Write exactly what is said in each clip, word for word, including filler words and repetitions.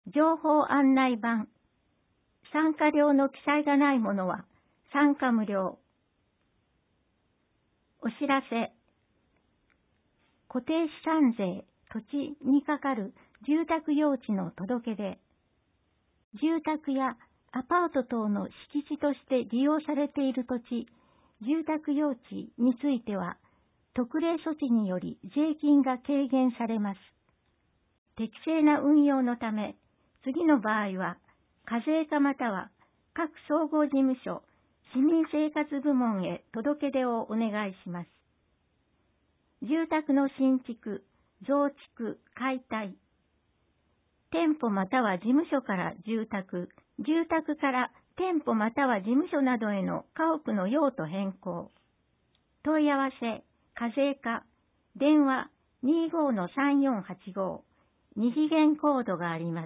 情報案内板。参加料の記載がないものは参加無料。お知らせ。固定資産税、土地にかかる住宅用地の届け出。住宅やアパート等の敷地として利用されている土地、住宅用地については、特例措置により税金が軽減されます。適正な運用のため、次の場合は、課税課または各総合事務所、市民生活部門へ届け出をお願いします。住宅の新築、増築、解体。店舗または事務所から住宅、住宅から店舗または事務所などへの家屋の用途変更。問い合わせ、課税課、電話 にじゅうごのさんよんはちご、二次元コードがあります。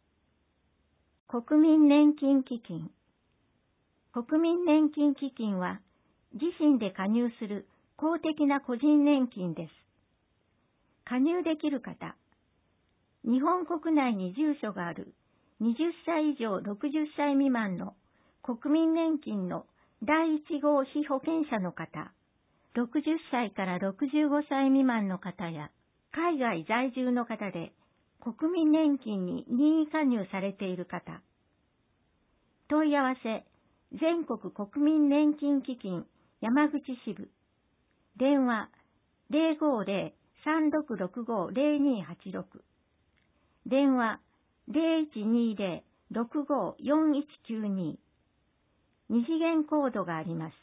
国民年金基金。国民年金基金は自身で加入する公的な個人年金です。加入できる方、日本国内に住所があるはたち以上ろくじゅっさい未満の国民年金のだいいち号被保険者の方、ろくじゅっさいからろくじゅうごさい未満の方や海外在住の方で国民年金に任意加入されている方。問い合わせ、全国国民年金基金山口支部。電話 ゼロごゼロ さんろくろくご ゼロにはちろく。電話 ゼロいちにゼロ ろくご よんいちきゅうに。二次元コードがあります。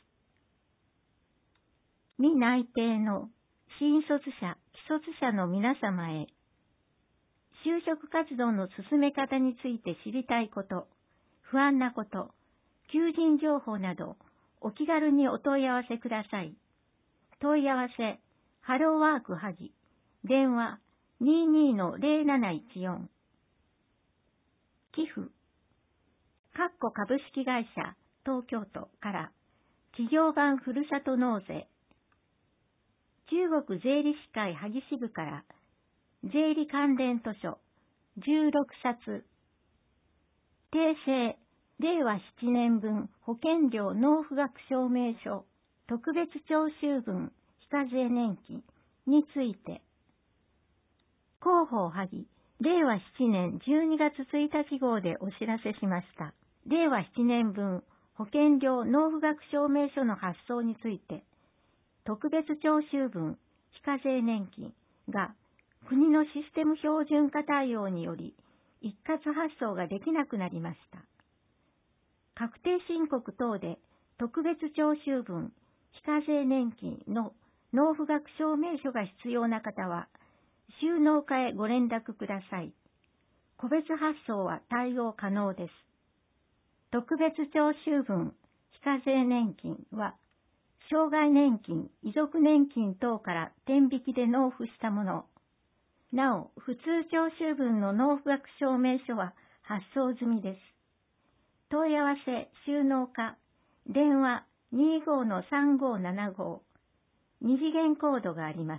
未内定の新卒者、既卒者の皆様へ、就職活動の進め方について知りたいこと、不安なこと、求人情報など、お気軽にお問い合わせください。問い合わせ、ハローワーク萩、電話 にじゅうにのゼロなないちよん。寄付、かっこ株式会社東京都から企業版ふるさと納税。中国税理士会萩支部から税理関連図書じゅうろくさつ。訂正、れいわななねん分保険料納付額証明書特別徴収分非課税年金について。広報萩、れいわななねんじゅうにがつついたち号でお知らせしました。れいわななねん分保険料納付額証明書の発送について、特別徴収分非課税年金が国のシステム標準化対応により一括発送ができなくなりました。確定申告等で特別徴収分非課税年金の納付額証明書が必要な方は、収納課へご連絡ください。個別発送は対応可能です。特別徴収分非課税年金は、障害年金、遺族年金等から天引きで納付したもの。なお、普通徴収分の納付額証明書は発送済みです。問い合わせ、収納課、電話 にじゅうごのさんごななご。二次元コードがあります。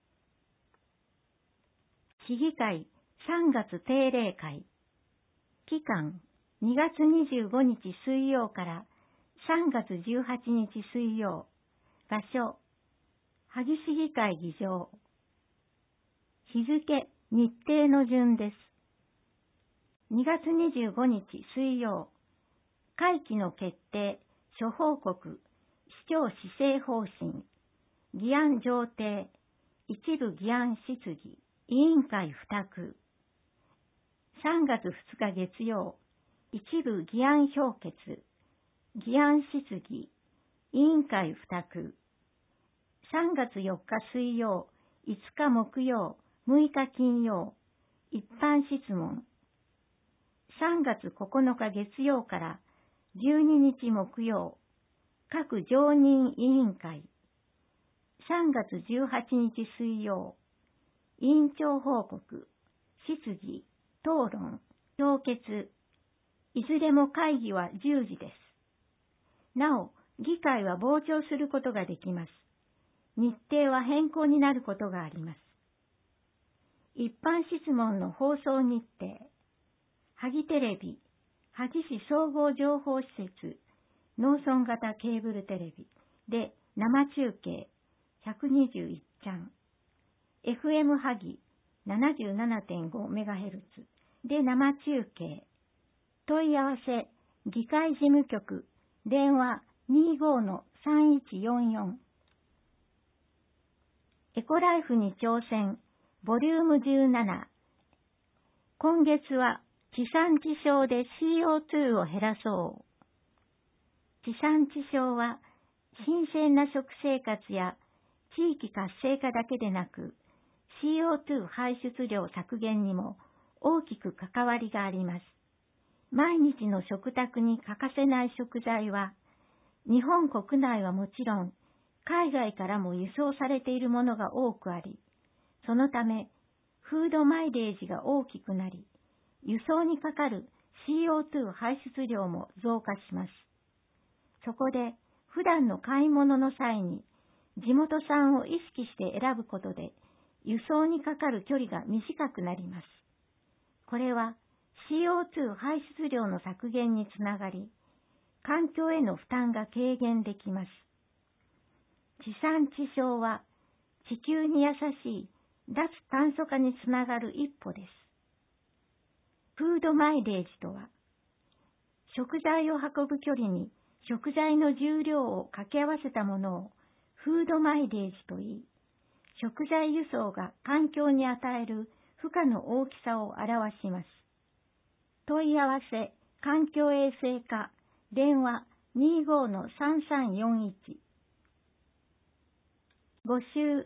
市議会さんがつ定例会。期間にがつにじゅうごにち水曜からさんがつじゅうはちにち水曜。場所、萩市議会議場。日付、日程の順です。にがつにじゅうごにち水曜。会期の決定、諸報告、市長施政方針、議案上呈、一部議案質疑、委員会付託。さんがつふつか月曜、一部議案評決、議案質疑、委員会付託。さんがつよっか水曜、いつか木曜、むいか金曜、一般質問。さんがつここのか月曜からじゅうににち木曜、各常任委員会。さんがつじゅうはちにち水曜、委員長報告、質疑、討論、評決。いずれも会議はじゅうじです。なお、議会は傍聴することができます。日程は変更になることがあります。一般質問の放送日程。 萩テレビ、萩市総合情報施設、農村型ケーブルテレビで生中継 ひゃくにじゅういち チャン、エフエム 萩 ななじゅうななてんご メガヘルツで生中継。問い合わせ、議会事務局、電話 にじゅうごのさんいちよんよん。エコライフに挑戦、ボリュームじゅうなな。今月は地産地消で シーオーツー を減らそう。地産地消は、新鮮な食生活や地域活性化だけでなく、シーオーツー 排出量削減にも大きく関わりがあります。毎日の食卓に欠かせない食材は、日本国内はもちろん、海外からも輸送されているものが多くあり、そのため、フードマイレージが大きくなり、輸送にかかる シーオーツー 排出量も増加します。そこで、普段の買い物の際に、地元産を意識して選ぶことで、輸送にかかる距離が短くなります。これは シーオーツー 排出量の削減につながり、環境への負担が軽減できます。地産地消は地球に優しい脱炭素化につながる一歩です。フードマイレージとは、食材を運ぶ距離に食材の重量を掛け合わせたものをフードマイレージといい、食材輸送が環境に与える負荷の大きさを表します。問い合わせ、環境衛生課、電話 にじゅうごのさんさんよんいち。募集、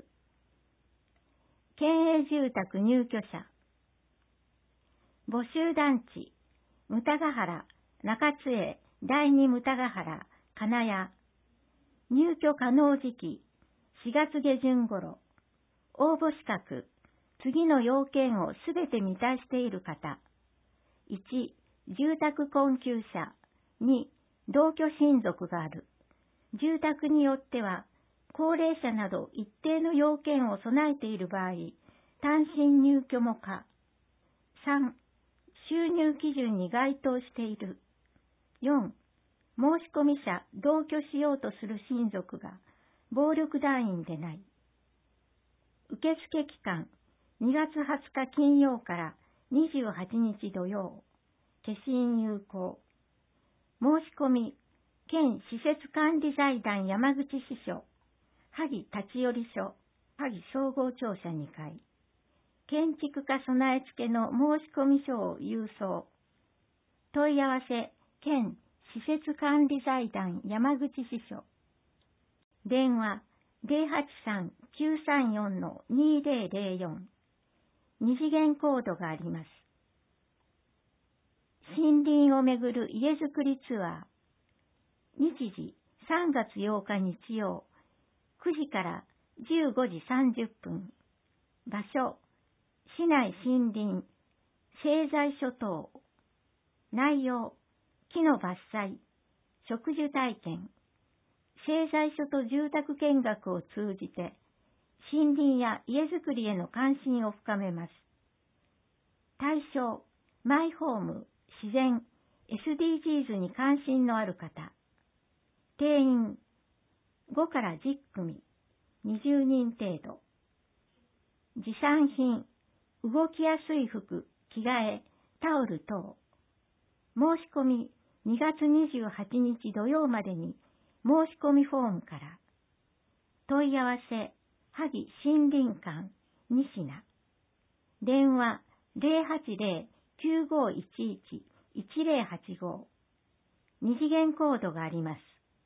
県営住宅入居者。募集団地、牟田ヶ原、中津江、第二牟田ヶ原、金谷。入居可能時期、しがつげじゅん頃。応募資格、次の要件をすべて満たしている方。いち、住宅困窮者。に、同居親族がある。住宅によっては、高齢者など一定の要件を備えている場合、単身入居も可。さん、収入基準に該当している。よん、申込者同居しようとする親族が暴力団員でない。受付期間、にがつはつか金曜からにじゅうはちにち土曜。消印有効。申し込み、県施設管理財団山口支所、萩立ち寄り所、萩総合庁舎にかい。建築家備え付けの申込書を郵送。問い合わせ、県施設管理財団山口支所。電話 ゼロはちさん きゅうさんよん にゼロゼロよん。二次元コードがあります。森林をめぐる家づくりツアー。日時さんがつようか日曜、くじからじゅうごじさんじゅっぷん。場所、市内森林、製材所等。内容、木の伐採、植樹体験。製材所と住宅見学を通じて、森林や家づくりへの関心を深めます。対象、マイホーム、自然、エスディージーズ に関心のある方。定員、ごからじゅっくみ、にじゅうにん程度。持参品、動きやすい服、着替え、タオル等。申し込み、にがつにじゅうはちにち土曜までに申し込みフォームから。問い合わせ、萩森林館、西名。電話、ゼロはちゼロ きゅうごいちいち いちゼロはちご。二次元コードがあります。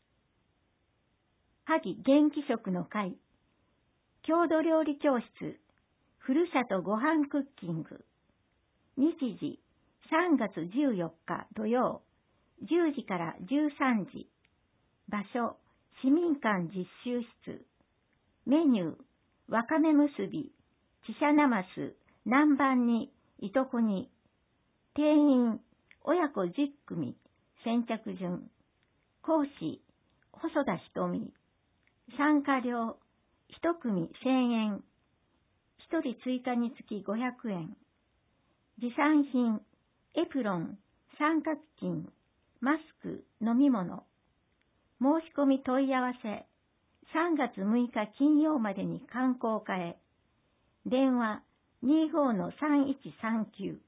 萩元気食の会。郷土料理教室。ふるさとごはんクッキング。日時、さんがつじゅうよっか土曜、じゅうじからじゅうさんじ。場所、市民館実習室。メニュー、わかめむすび、ちしゃなます南蛮に、いとこに。定員、親子じゅっくみ、先着順。講師、細田ひとみ。参加料、いちくみせんえん。ひとり追加につきごひゃくえん。持参品、 エプロン、三角巾、マスク、飲み物。申し込み問い合わせ、さんがつむいか金曜までに観光課へ。電話 にじゅうごのさんいちさんきゅう。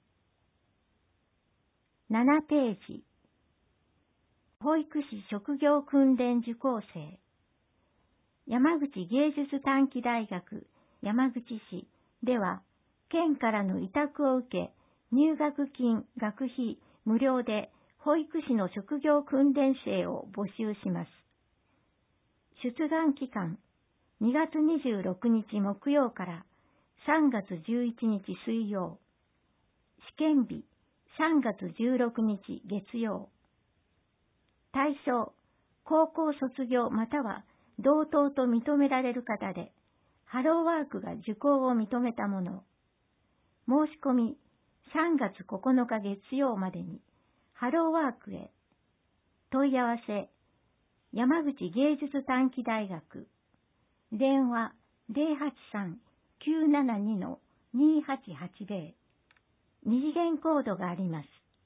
ななページ。保育士職業訓練受講生。山口芸術短期大学山口市では、県からの委託を受け、入学金、学費無料で保育士の職業訓練生を募集します。出願期間、にがつにじゅうろくにち木曜からさんがつじゅういちにち水曜。試験日、さんがつじゅうろくにち月曜。対象、高校卒業または同等と認められる方で、ハローワークが受講を認めたもの。申し込み、さんがつここのか月曜までに、ハローワークへ。問い合わせ、山口芸術短期大学。電話 ゼロはちさん きゅうななに にはちはちゼロ。二次元コードがあります。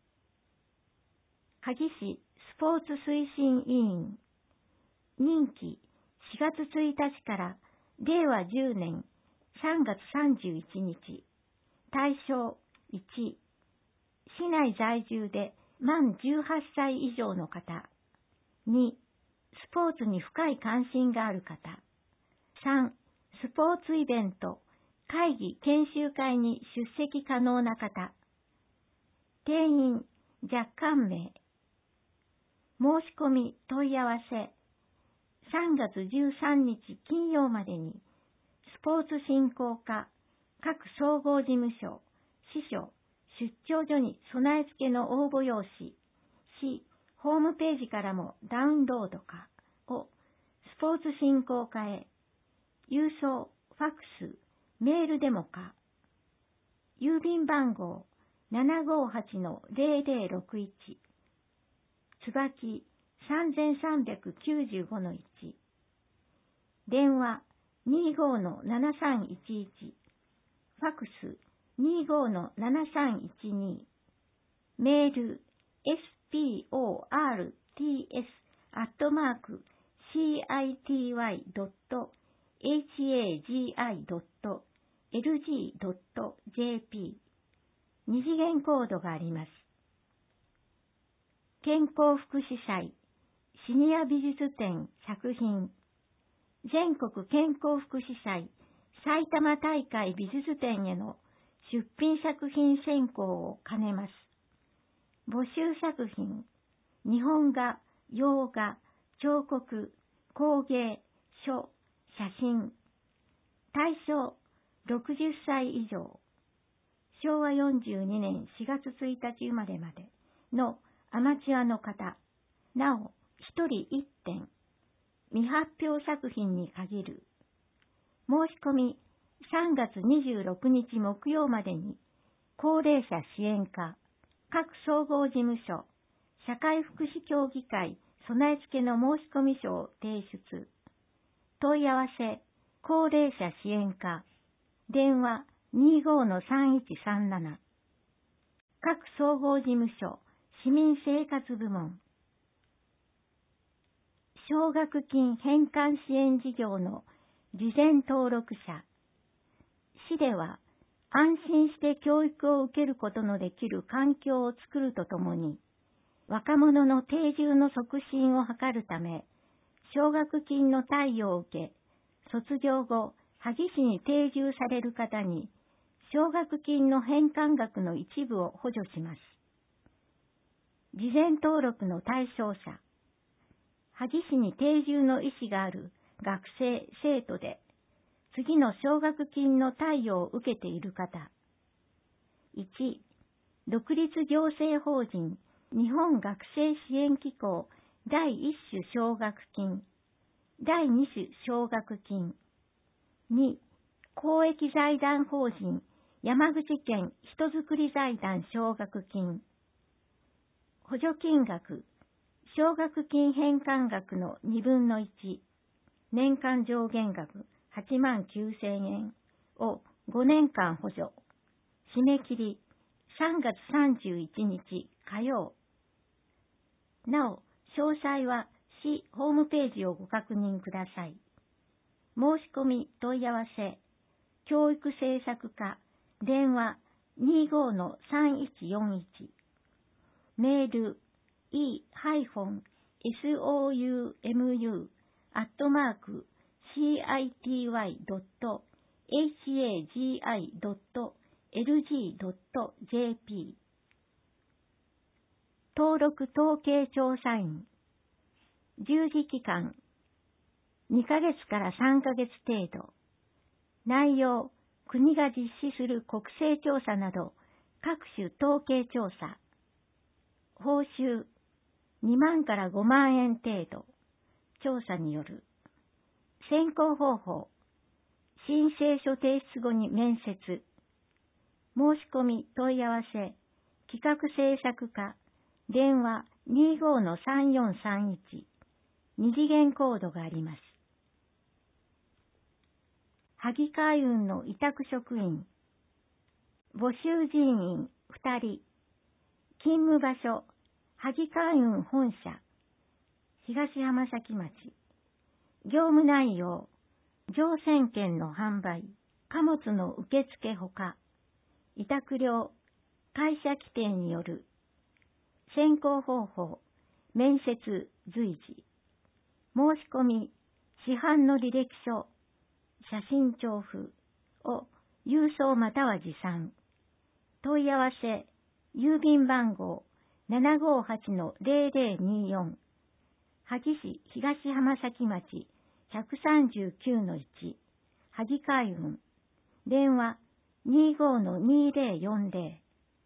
萩市スポーツ推進委員。任期しがつついたちかられいわじゅうねんさんがつさんじゅういちにち。対象いち、市内在住で満じゅうはっさい以上の方。に、スポーツに深い関心がある方。さん、スポーツイベント、会議、研修会に出席可能な方。定員、若干名。申し込み、問い合わせ。さんがつじゅうさんにち金曜までに、スポーツ振興課、各総合事務所、支所、出張所に備え付けの応募用紙、市、ホームページからもダウンロードかを、スポーツ振興課へ、郵送、ファックス、メールでもか、郵便番号 ななごはちのゼロゼロろくいち、椿 さんさんきゅうごのいち、電話 にじゅうごのななさんいちいち、ファックス にじゅうごのななさんいちに、メール エスピーオーアールティーエス アットマーク シーアイティーワイ ドット エイチエージーアイ ドット エルジー ドット ジェーピー。二次元コードがあります。健康福祉祭、シニア美術展作品、全国健康福祉祭、埼玉大会美術展への出品作品選考を兼ねます。募集作品、日本画、洋画、彫刻、工芸、書、写真。対象、ろくじゅっさい以上。しょうわよんじゅうにねんしがつついたち生まれまでのアマチュアの方。なお、ひとりいってん。未発表作品に限る。申し込み、さんがつにじゅうろくにち木曜までに、高齢者支援課、各総合事務所、社会福祉協議会備え付けの申し込み書を提出。問い合わせ、高齢者支援課、電話 にじゅうごのさんいちさんなな。各総合事務所、市民生活部門。奨学金返還支援事業の事前登録者。市では安心して教育を受けることのできる環境を作るとともに、若者の定住の促進を図るため、奨学金の貸与を受け、卒業後、萩市に定住される方に、奨学金の返還額の一部を補助します。事前登録の対象者。萩市に定住の意思がある学生、生徒で、次の奨学金の貸与を受けている方。いち、独立行政法人日本学生支援機構第一種奨学金、第二種奨学金。に、公益財団法人山口県人づくり財団奨学金。補助金額、奨学金返還額のにぶんのいち、年間上限額はちまんきゅうせんえんをごねんかん補助。締め切りさんがつさんじゅういちにち火曜。なお、詳細は市ホームページをご確認ください。申し込み問い合わせ、教育政策課、電話 にじゅうごのさんいちよんいち、メール イーソーユーエムユー アットマーク シーアイティーワイ ドット エイチエージーアイ ドット エルジー ドット ジェーピー 登録統計調査員従事期間にかげつからさんかげつ程度。内容、国が実施する国勢調査など各種統計調査。報酬にまんからごまんえん程度。調査による。選考方法。申請書提出後に面接。申し込み問い合わせ。企画制作課。電話 にじゅうごのさんよんさんいち。二次元コードがあります。萩海運の委託職員。募集人員ふたり。勤務場所、萩海運本社、東浜崎町。業務内容、乗船券の販売、貨物の受付ほか、委託料、会社規定による。選考方法、面接随時。申し込み、市販の履歴書、写真調布を郵送または持参。問い合わせ、郵便番号 ななごはちのゼロゼロによん。萩市東浜崎町ひゃくさんじゅうきゅうのいち。萩海運。電話 にじゅうごのにゼロよんゼロ。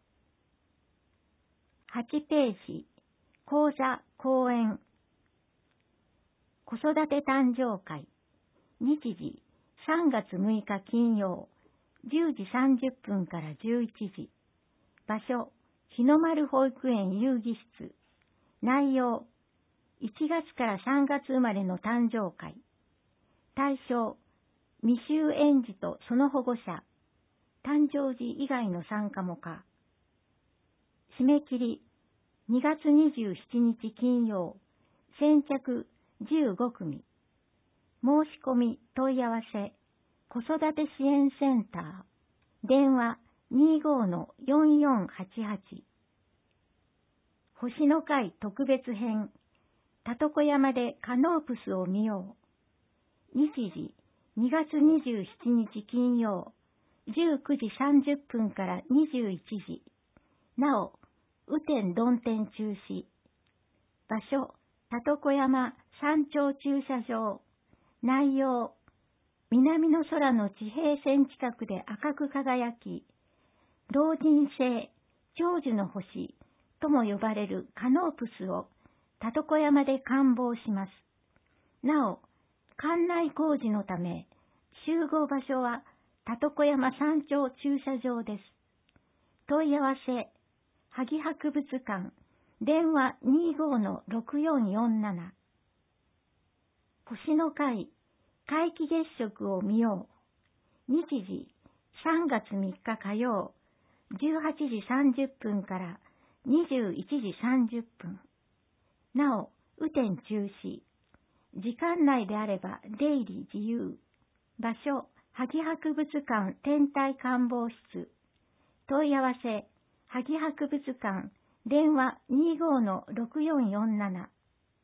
はちページ。講座、講演。子育て誕生会。日時、さんがつむいか金曜、じゅうじさんじゅっぷんからじゅういちじ。場所、日の丸保育園遊戯室。内容、いちがつからさんがつ生まれの誕生会。対象、未就園児とその保護者。誕生時以外の参加も可。締め切り、にがつにじゅうしちにち金曜、先着じゅうごくみ。申し込み問い合わせ、子育て支援センター、電話 にじゅうごのよんよんはちはち。星の会特別編、たとこ山でカノープスを見よう。日時、にがつにじゅうしちにち金曜、じゅうくじさんじゅっぷんからにじゅういちじ。なお、雨天曇天中止。場所、たとこ山山頂駐車場。内容、南の空の地平線近くで赤く輝き、老人性、長寿の星とも呼ばれるカノープスをたとこ山で観望します。なお、館内工事のため、集合場所はたとこ山山頂駐車場です。問い合わせ、萩博物館、電話 にじゅうごのろくよんよんなな。星の会、皆既月食を見よう。日時、さんがつみっか火曜、じゅうはちじさんじゅっぷんからにじゅういちじさんじゅっぷん。なお、雨天中止。時間内であれば出入り自由。場所、萩博物館天体観望室。問い合わせ、萩博物館、電話 にじゅうごのろくよんよんなな。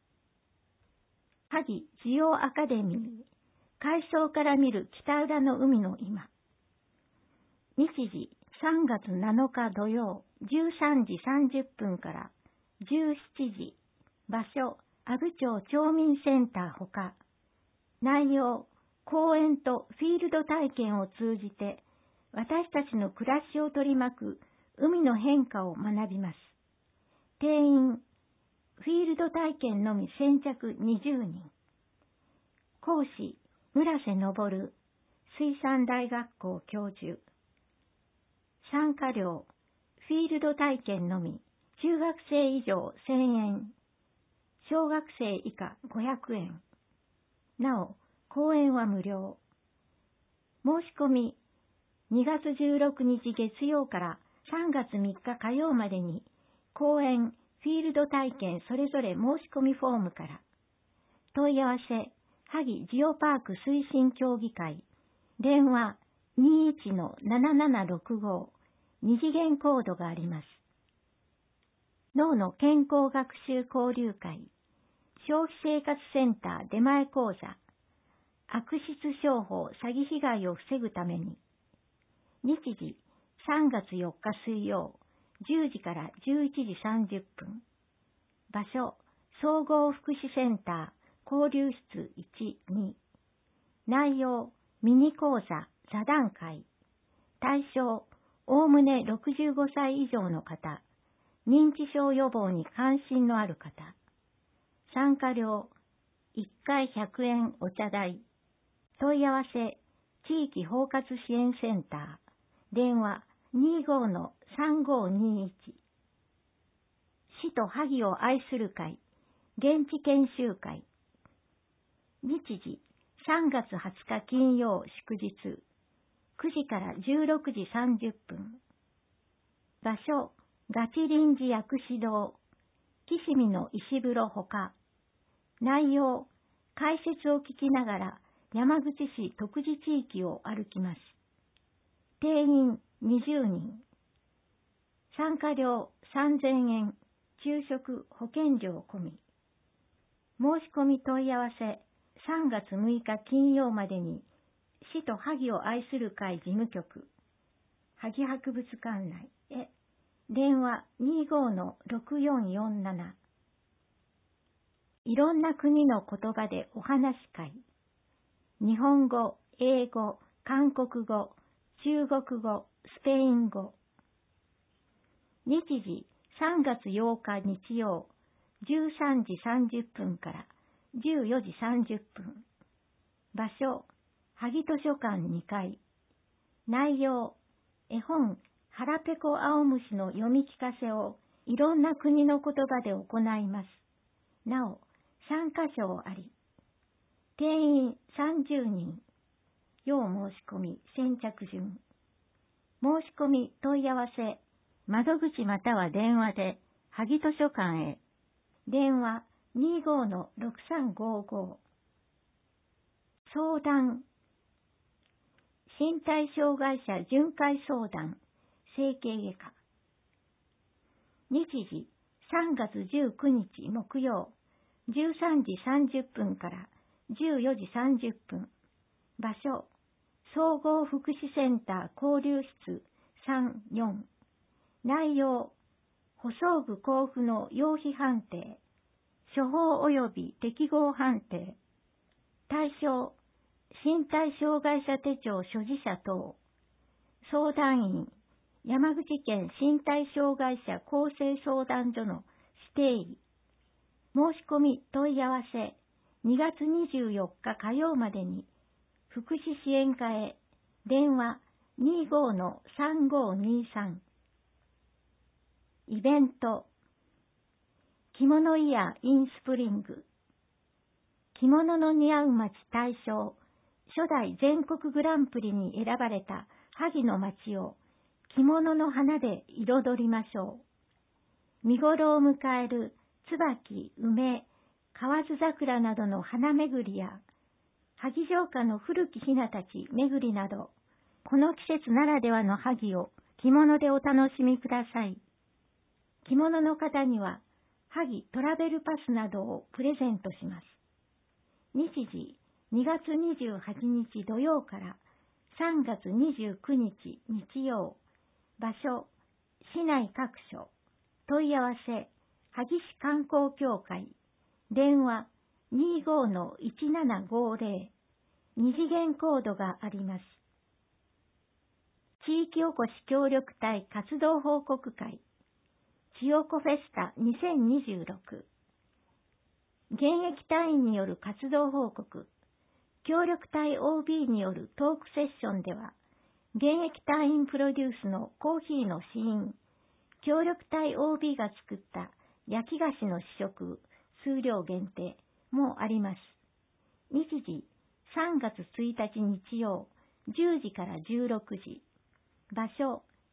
萩ジオアカデミー、海藻から見る北浦の海の今。日時、さんがつなのか土曜、じゅうさんじさんじゅっぷんからじゅうしちじ。場所、阿武町町民センターほか。内容、講演とフィールド体験を通じて、私たちの暮らしを取り巻く海の変化を学びます。定員、フィールド体験のみ先着にじゅうにん。講師、村瀬昇、水産大学校教授。参加料、フィールド体験のみ、中学生以上せんえん、小学生以下ごひゃくえん。なお、講演は無料。申し込み、にがつじゅうろくにち月曜からさんがつみっか火曜までに、講演、フィールド体験それぞれ申し込みフォームから。問い合わせ、萩ジオパーク推進協議会、電話 にじゅういちのななななろくご、二次元コードがあります。脳の健康学習交流会、消費生活センター出前講座、悪質商法詐欺被害を防ぐために、日時さんがつよっか水曜、じゅうじからじゅういちじさんじゅっぷん、場所、総合福祉センター、交流室いち、に、内容、ミニ講座、座談会、対象、おおむねろくじゅうごさい以上の方、認知症予防に関心のある方、参加料、いっかいひゃくえんお茶代、問い合わせ、地域包括支援センター、電話 にじゅうごのさんごにいち、市と萩を愛する会、現地研修会、日時さんがつはつか金曜祝日、くじからじゅうろくじさんじゅっぷん、場所、ガチ臨時薬師堂、岸見の石風呂ほか、内容、解説を聞きながら山口市徳地地域を歩きます。定員にじゅうにん。参加料さんぜんえん、昼食保険料込み。申し込み問い合わせさんがつむいか金曜までに、市と萩を愛する会事務局、萩博物館内へ、電話 にじゅうごのろくよんよんなな。いろんな国の言葉でお話し会。日本語、英語、韓国語、中国語、スペイン語。日時さんがつようか日曜、じゅうさんじさんじゅっぷんからじゅうよじさんじゅっぷん。場所、萩図書館にかい。内容、絵本、腹ペコ青虫の読み聞かせをいろんな国の言葉で行います。なお、参加賞あり。定員さんじゅうにん。要申し込み先着順。申し込み問い合わせ、窓口または電話で、萩図書館へ。電話 にじゅうごのろくさんごご。相談。身体障害者巡回相談、整形外科。日時さんがつじゅうくにち木曜、じゅうさんじさんじゅっぷんからじゅうよじさんじゅっぷん。場所、総合福祉センター交流室さん、よん。内容、補装具交付の要否判定、処方及び適合判定。対象、身体障害者手帳所持者等。相談員、山口県身体障害者公正相談所の指定医。申し込み問い合わせ、にがつにじゅうよっか火曜までに、福祉支援課へ、電話 にじゅうごのさんごにさん。イベント、着物イヤーインスプリング。着物の似合う街大賞、初代全国グランプリに選ばれた萩の街を着物の花で彩りましょう。見頃を迎える椿、梅、河津桜などの花巡りや、萩城下の古き雛たち巡りなど、この季節ならではの萩を着物でお楽しみください。着物の方には、萩トラベルパスなどをプレゼントします。日時、にがつにじゅうはちにち土曜からさんがつにじゅうくにち日曜。場所、市内各所。問い合わせ、萩市観光協会。電話 にじゅうごのいちななごぜろ。二次元コードがあります。地域おこし協力隊活動報告会。千代子フェスタにせんにじゅうろく。現役隊員による活動報告。協力隊 オービー によるトークセッションでは、現役隊員プロデュースのコーヒーの試飲、協力隊 オービー が作った焼き菓子の試食、数量限定もあります。日時、さんがつついたち日曜、じゅうじからじゅうろくじ。場所、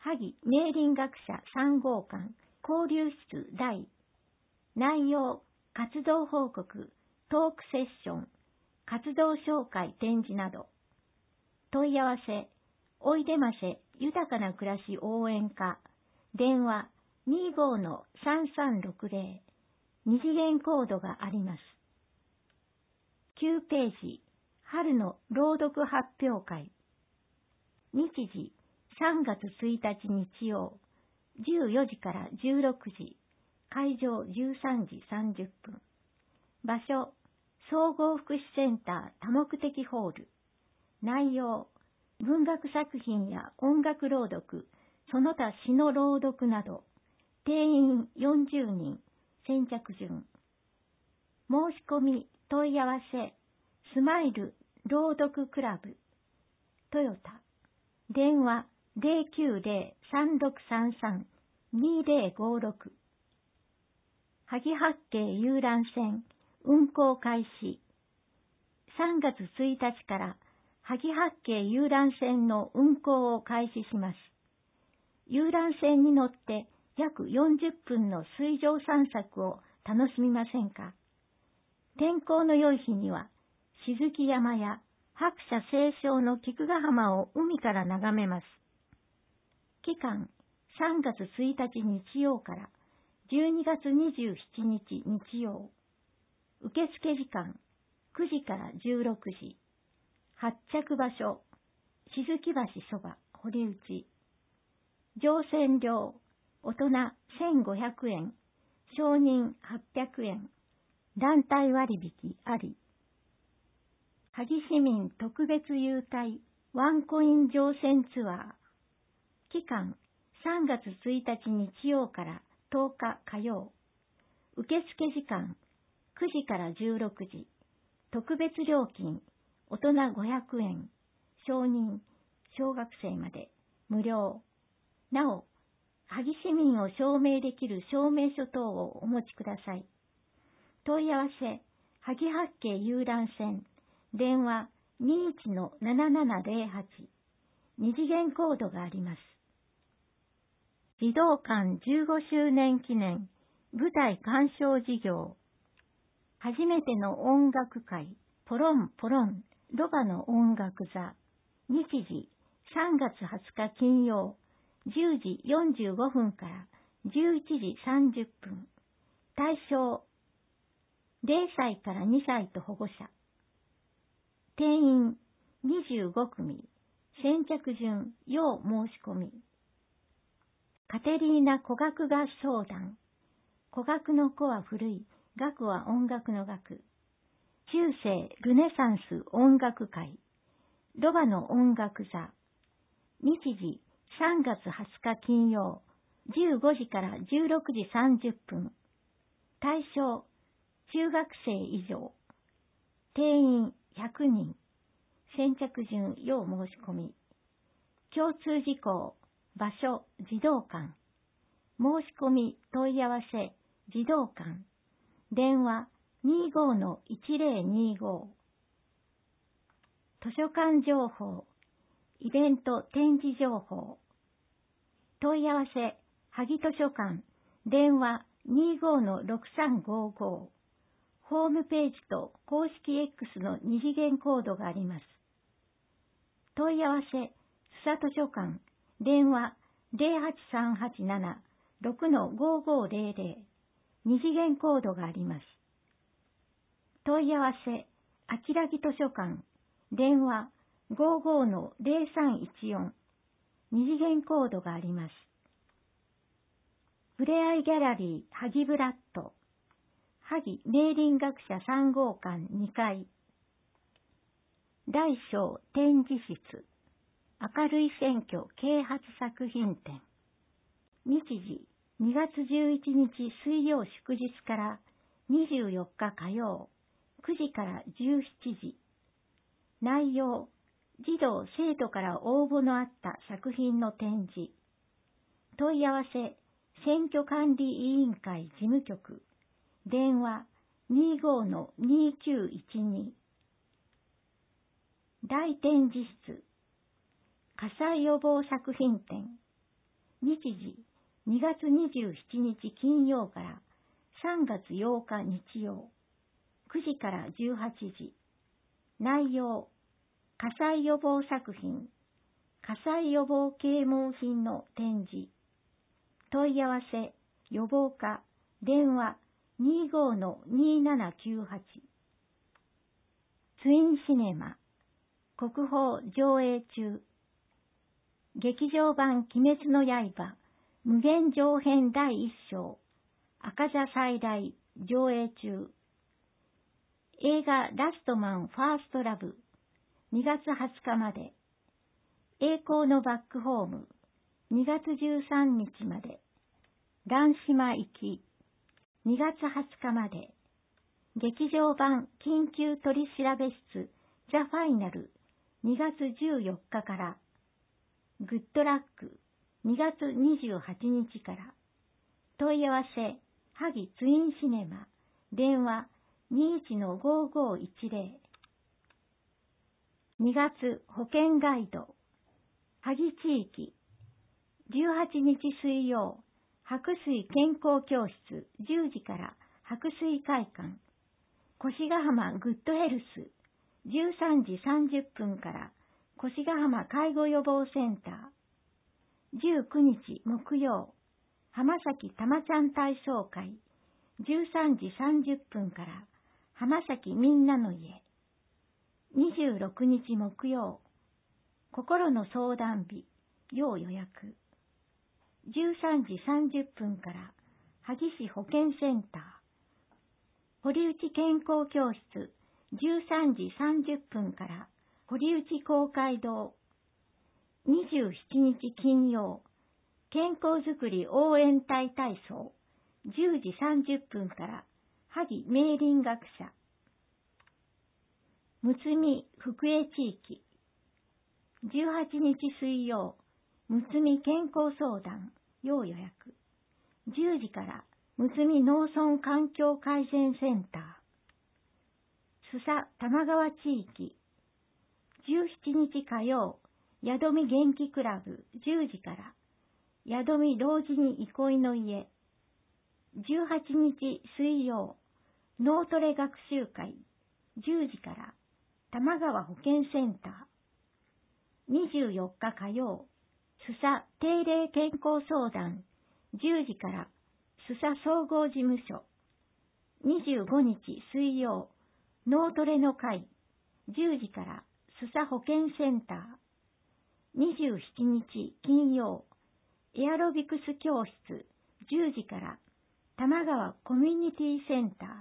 萩明林学者さん号館交流室大。内容、活動報告、トークセッション、活動紹介展示など。問い合わせ、おいでませ豊かな暮らし応援課、電話 にじゅうごのさんさんろくぜろ、二次元コードがあります。きゅうページ、春の朗読発表会。日時、さんがつついたち日曜、じゅうよじからじゅうろくじ、会場じゅうさんじさんじゅっぷん。場所、総合福祉センター多目的ホール。内容、文学作品や音楽朗読、その他詩の朗読など。定員よんじゅうにん、先着順。申し込み、問い合わせ、スマイル朗読クラブ、トヨタ。電話ゼロきゅうゼロ さんろくさんさん にゼロごろく。萩八景遊覧船運航開始。さんがつついたちから萩八景遊覧船の運航を開始します。遊覧船に乗って約よんじゅっぷんの水上散策を楽しみませんか。天候の良い日には、静木山や白砂青松の菊ヶ浜を海から眺めます。期間、さんがつついたち日曜からじゅうにがつにじゅうしちにち日曜。受付時間、くじからじゅうろくじ。発着場所、静木橋そば、堀内。乗船料、大人せんごひゃくえん、少人はっぴゃくえん、団体割引あり。萩市民特別優待ワンコイン乗船ツアー。期間、さんがつついたち日曜からとおか火曜。受付時間、くじからじゅうろくじ。特別料金、大人ごひゃくえん、少人、小学生まで、無料。なお、萩市民を証明できる証明書等をお持ちください。問い合わせ、萩八景遊覧船、電話 にじゅういちのななななゼロはち、二次元コードがあります。児童館じゅうごしゅうねん記念舞台鑑賞事業。初めての音楽会、ポロンポロン、ロバの音楽座。日時、さんがつはつか金曜、じゅうじよんじゅうごふんからじゅういちじさんじゅっぷん。対象、ゼロさいからにさいと保護者。定員にじゅうごくみ。先着順、要申し込み。カテリーナ古楽合唱団。古楽の古は古い、楽は音楽の楽。中世ルネサンス音楽会。ロバの音楽座。日時、さんがつはつか金曜、じゅうごじからじゅうろくじさんじゅっぷん。対象、中学生以上。定員ひゃくにん。先着順、要申し込み。共通事項、場所、児童館。申し込み、問い合わせ、児童館。電話 にじゅうごのいちぜろにじゅうご。図書館情報、イベント展示情報。問い合わせ、萩図書館、電話 にじゅうごのろくさんごご。ホームページと公式 X の二次元コードがあります。問い合わせ、須佐図書館、電話ゼロはちさんはちなな ろくのごごゼロゼロ。二次元コードがあります。問い合わせ、あきらぎ図書館、電話ごごのゼロさんいちよん。二次元コードがあります。ふれあいギャラリー、萩ブラッド、萩明林学者さん号館にかい。大小展示室、明るい選挙啓発作品展。日時、にがつじゅういちにち水曜祝日からにじゅうよっか火曜、くじからじゅうしちじ。内容、児童・生徒から応募のあった作品の展示。問い合わせ、選挙管理委員会事務局。電話 にじゅうごのにきゅういちに。大展示室、火災予防作品展。 日時にがつにじゅうしちにち金曜からさんがつようか日曜、くじからじゅうはちじ。内容、火災予防作品、火災予防啓蒙品の展示。問い合わせ、予防課、電話 にじゅうごのにーななきゅうはち。ツインシネマ、国宝上映中。劇場版鬼滅の刃、無限上編だいいっ章、赤座再来上映中。映画ラストマンファーストラブ、にがつはつかまで。栄光のバックホーム、にがつじゅうさんにちまで。蘭島行き、にがつはつかまで。劇場版緊急取調室ザ・ファイナル、にがつじゅうよっかから。グッドラック、にがつにじゅうはちにちから。問い合わせ、萩ツインシネマ、電話 にじゅういちのごーごーいちぜろ。にがつ保健ガイド、萩地域、じゅうはちにち水曜、白水健康教室じゅうじから白水会館、越ヶ浜グッドヘルス、じゅうさんじさんじゅっぷんから越ヶ浜介護予防センター、じゅうくにち木曜、浜崎たまちゃん体操会、じゅうさんじさんじゅっぷんから浜崎みんなの家、にじゅうろくにち木曜、心の相談日、要予約、じゅうさんじさんじゅっぷんから萩市保健センター、堀内健康教室、じゅうさんじさんじゅっぷんから堀内公会堂、にじゅうしちにち金曜、健康づくり応援隊体操、じゅうじさんじゅっぷんから萩明林学者、むつみ福江地域、じゅうはちにち水曜、むつみ健康相談、要予約、じゅうじからむつみ農村環境改善センター、須佐玉川地域、じゅうしちにち火曜、宿見元気クラブじゅうじから、宿見老人に憩いの家、じゅうはちにち水曜、脳トレ学習会じゅうじから、玉川保健センター、にじゅうよっか火曜、須佐定例健康相談じゅうじから須佐総合事務所、にじゅうごにち水曜、脳トレの会じゅうじから須佐保健センター、にじゅうしちにち金曜、エアロビクス教室じゅうじから玉川コミュニティセンター、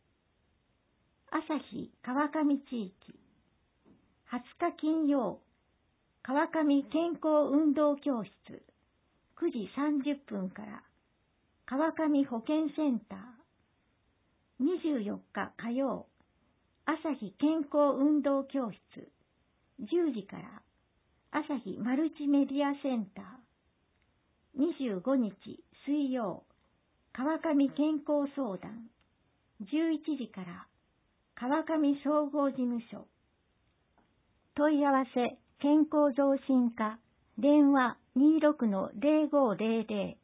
朝日川上地域、はつか金曜、川上健康運動教室くじさんじゅっぷんから川上保健センター、にじゅうよっか火曜、朝日健康運動教室じゅうじから朝日マルチメディアセンター、にじゅうごにち水曜、川上健康相談じゅういちじから川上総合事務所、問い合わせ健康増進課、電話 にじゅうろくのぜろごぜろぜろ。